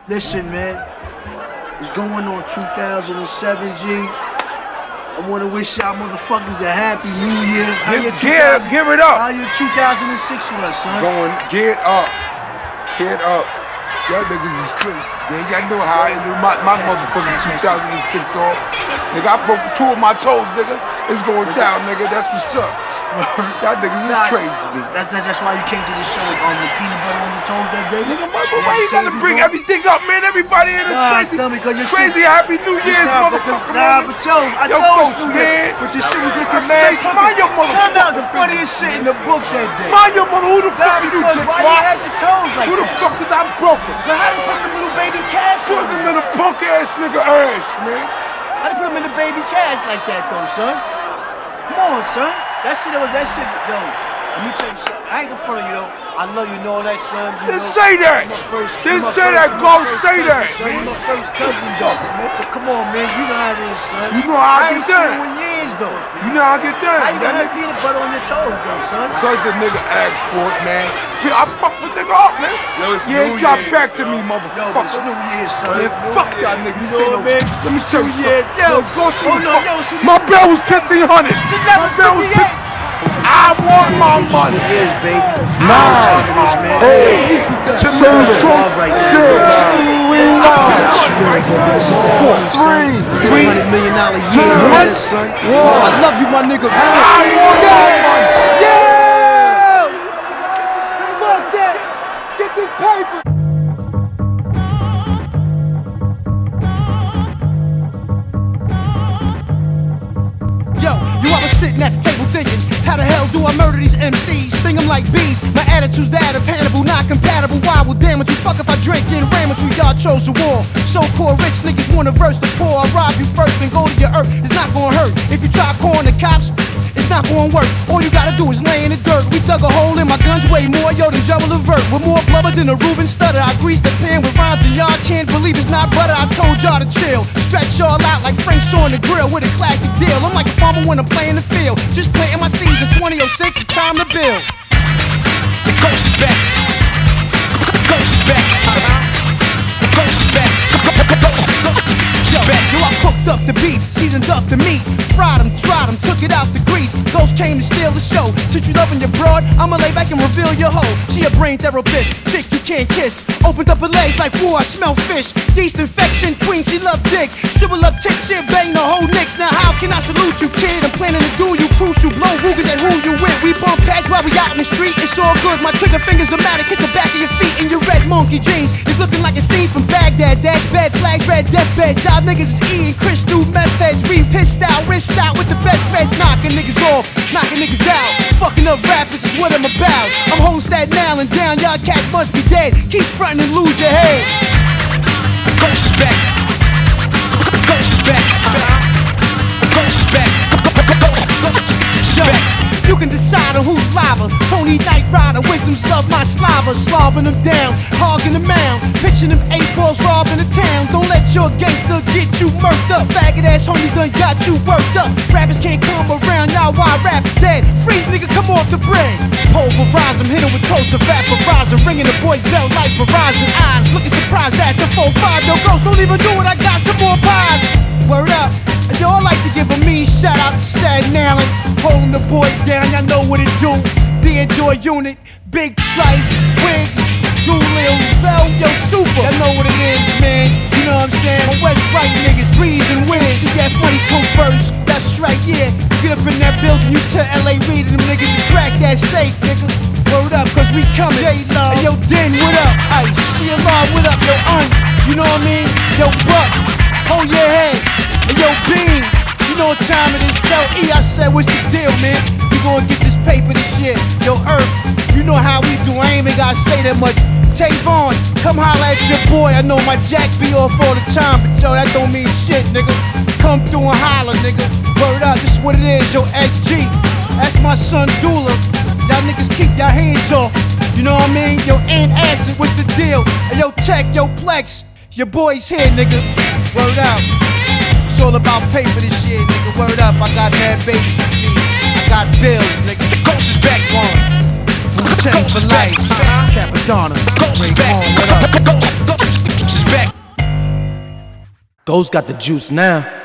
Listen, man, it's going on 2007, G. I want to wish y'all motherfuckers a happy new year. Give it up. How your 2006 was, son? Going, get up. Get up. Y'all niggas is crazy, man. Y'all know how I ended my motherfucking 2006 off. Nigga, I broke 2 of my toes, nigga. It's going down, nigga. That's what's up. Y'all niggas is crazy, man. That's why you came to the show with the peanut butter on your toes that day? Nigga, why you gotta bring everything up, man? Everybody in the crazy Happy New Year's, motherfucker. Nah, but yo, I know it's New Year, but your shit was looking mad. Mind your motherfucker. Turned out the funniest shit in the book that day. Mind your mother, who the fuck you because why you had your toes like that? Who the fuck is I broken? But how to put the little baby cast on them little punk ass nigga ass, man? How to put them in the baby cast like that though, son? Come on, son. That shit, yo, let me tell you something. I ain't in front of you though. I know you know that, son. Didn't say that. Didn't say that. Go say that. You my first cousin though. But come on, man. You know how it is, son. You know how I get done. I ain't seen you in years though. You know how I get done. How you gonna have peanut butter on your toes though, son? Cause the nigga asked for it, man. I fucked the nigga up, man. You ain't got back to me, motherfucker. Yo, it's New Year's, son. Man, fuck y'all niggas. You know what, man? Let me tell you something. Yo, ghost me. My bill was $1,500. My bill was $1,500. I want my money. Years, baby. 9, 8, 7, 6, 4, 3, $300 million year, son. I love you, my nigga. I want my money. Yeah! Fuck that. Let's get this paper. Yo, you ever sitting at the table thinking, how the hell do I murder these MCs? Sting them like bees, my attitude's that of Hannibal, not compatible. Why well damn it, you fuck if I drink and ram with you, y'all chose the war. So-called rich niggas wanna verse the poor. I'll rob you first and go to your earth, it's not gonna hurt. If you try calling the cops, it's not gonna work. All you gotta do is lay in the dirt. We dug a hole in my guns, way more yo than Gerald Levert. With more blubber than a Reuben stutter. I greased the pan with rhymes and y'all can't believe it's not butter. I told y'all to chill, stretch y'all out like Frank's on the grill with a classic deal. I'm like a farmer when I'm playing the field, just planting my seeds in 2006. It's time to build. The ghost is back. The ghost is back. The ghost is back. Yo, I cooked up the beef, seasoned up the meat, fried them, tried them, took it out the grease. Ghost came to steal the show. Since you loving your broad, I'ma lay back and reveal your hoe. She a brain therapist, chick you can't kiss. Opened up her legs like, whoa, I smell fish. Yeast infection, queen, she love dick. Shrivel up tick, shit, bang the whole nicks. Now how can I salute you, kid? I'm planning to do you crucial, blow Rugers at who you with. We bump pads while we out in the street, it's all good. My trigger fingers are matic, hit the back of your feet in your red monkey jeans. It's looking like a scene from Baghdad. That's bad flags, red deathbed. Y'all niggas is eating crystal meth heads. We pissed out, wrist out with the best beds. Knocking niggas off, knocking niggas out. Fucking up rappers is what I'm about. I'm holding Staten Island down, y'all cats must be dead. Keep frontin' and lose your head. The ghost is back. The ghost is back. The ghost is back. The ghost is back. You can decide on who's liver. Tony Knight Rider, wisdom love my saliva. Slobbing them down, hogging them out. Pitching them 8 balls, robbing the town. Don't let your gangster get you murked up. Faggot ass homies done got you worked up. Rappers can't come around, y'all why rap is dead. Freeze nigga, come off the bread. Pulverize him, hit him with toast of vaporizing. Ringing the boys bell like Verizon. Eyes looking surprised at the 4-5. Yo, ghost, don't even do it, I got some more pies. Word up. Yo, I like to give a mean shout out to Staten Island. Holding the boy down, y'all know what it do. Theodore Unit, Big Tripe, Wigs, Doolills, Vel, yo, super. Y'all know what it is, man. You know what I'm saying? My West Bright niggas, Breeze and Wiz. See that money come first, that's right, yeah. You get up in that building, you tell L.A. Reid and them niggas to crack that safe, nigga. Word up, cause we coming. J-Love, hey, yo, Den, what up? Ice, CLR, what up? Yo, you know what I mean? Yo, Buck, hold your head. Hey, yo, Bean, you know what time it is. Tell E I said, what's the deal, man? We gonna get this paper this year. Yo, Earth, you know how we do. I ain't even gotta say that much. Tavon, come holla at your boy. I know my jack be off all the time, but yo, that don't mean shit, nigga. Come through and holla, nigga. Word up, this is what it is, yo, SG. That's my son, Dula. Y'all niggas keep your hands off. You know what I mean? Yo, Aunt Acid, what's the deal? Hey, yo, Tech, yo, Plex, your boy's here, nigga. Word out. It's all about paper this year, nigga. Word up, I got mad babies to feed. I got bills, nigga. The ghost is back on. Wu-Tang for life. Capadonna. Ray Vaughn, what up? The ghost is back. Ghost got the juice now.